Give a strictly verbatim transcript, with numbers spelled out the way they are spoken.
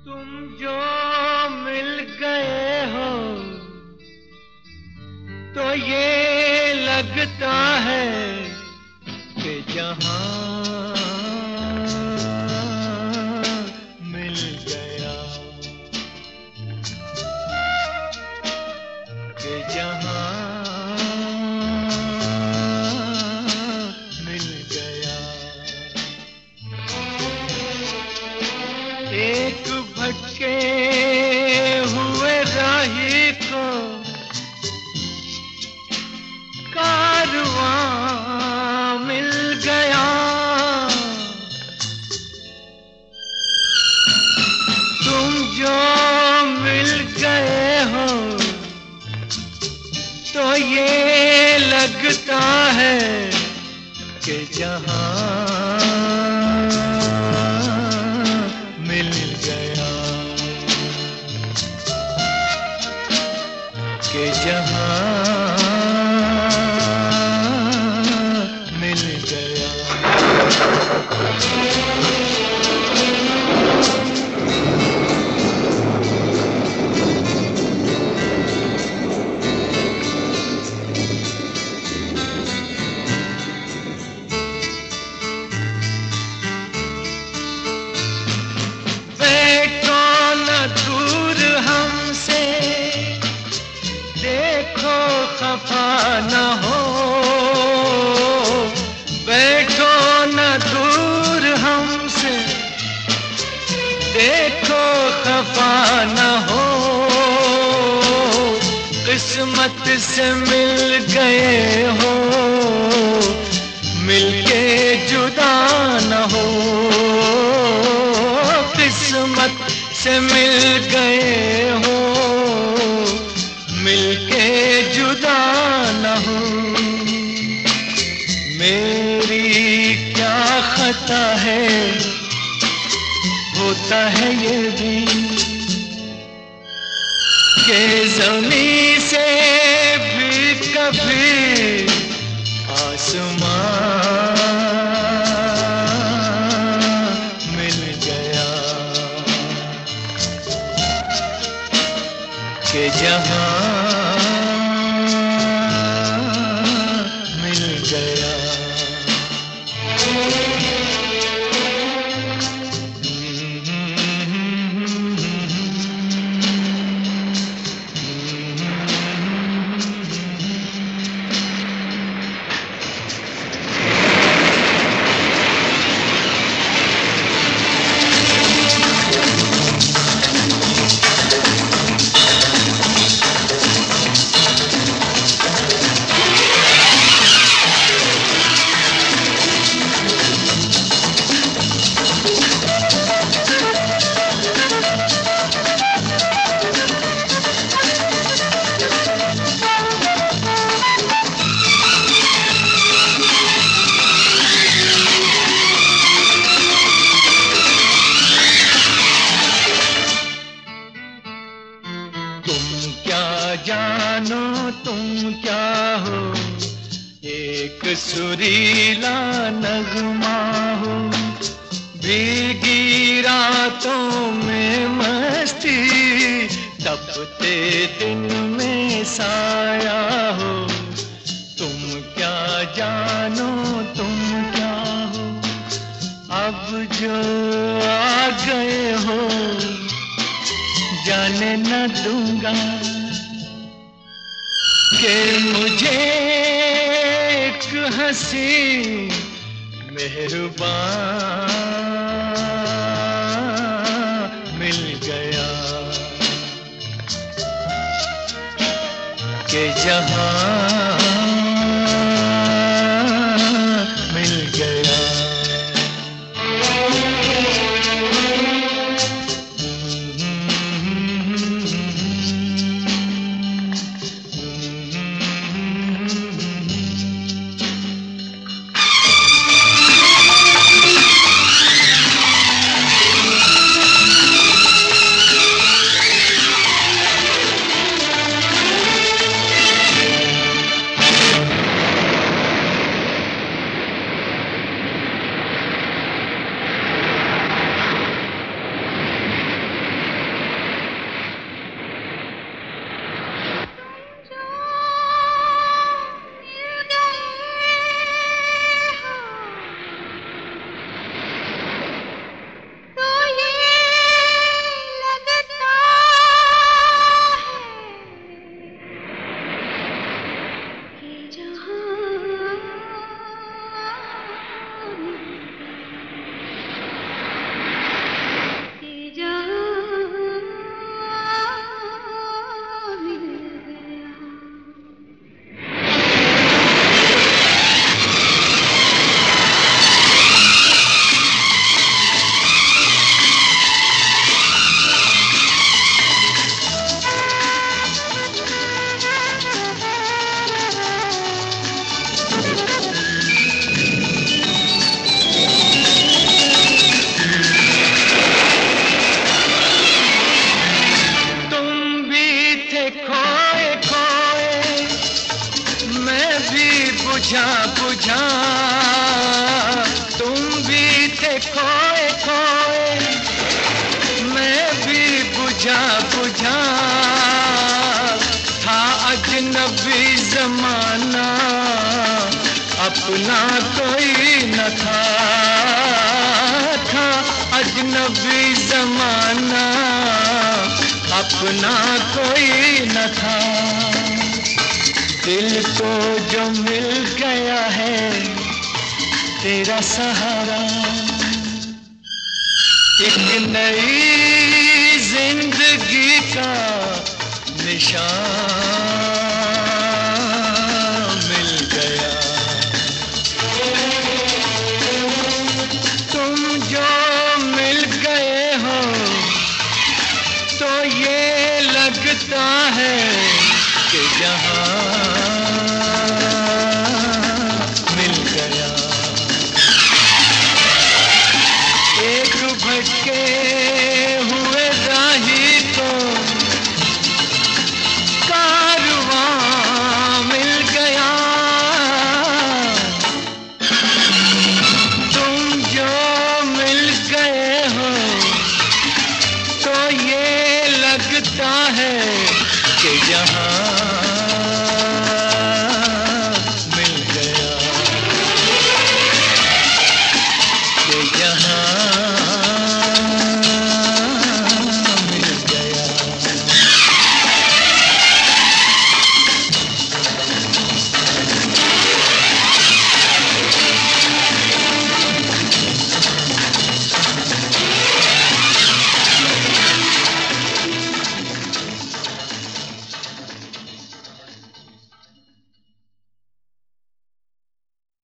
तुम जो मिल गए हो तो ये लगता है कि जहां मिल गया, कि जहां मिल गया। एक भटके हुए राही को कारवां मिल गया। तुम जो मिल गए हो तो ये लगता है कि जहां मिल गया, कि जहां मिल गया। बैठो न दूर हमसे, देखो खफा न हो। बैठो न दूर हमसे, देखो खफा न हो। किस्मत से मिल गए हो, मिलके जुदा न हो। किस्मत से मिल गए हो, मिलके जुदा न हो। मेरी क्या खता है, होता है ये भी कि ज़मीं से भी कभी आसमां मिल गया, कि जहां मिल गया। तुम क्या जानो, तुम क्या हो, एक सुरीला नगमा हो। भीगी रातों में मस्ती, तपते दिन में साया हो। तुम क्या जानो, तुम क्या हो, अब जो आ गए हो जाने न दूंगा कि मुझे एक हंसी मेहरबान मिल गया, कि जहां मिल गया। अपना कोई न था, था अजनबी जमाना, अपना कोई न था। दिल को जो मिल गया है तेरा सहारा, एक नई जिंदगी का निशान मिल गया। तुम जो मिल गए हो तो ये लगता है कि जहां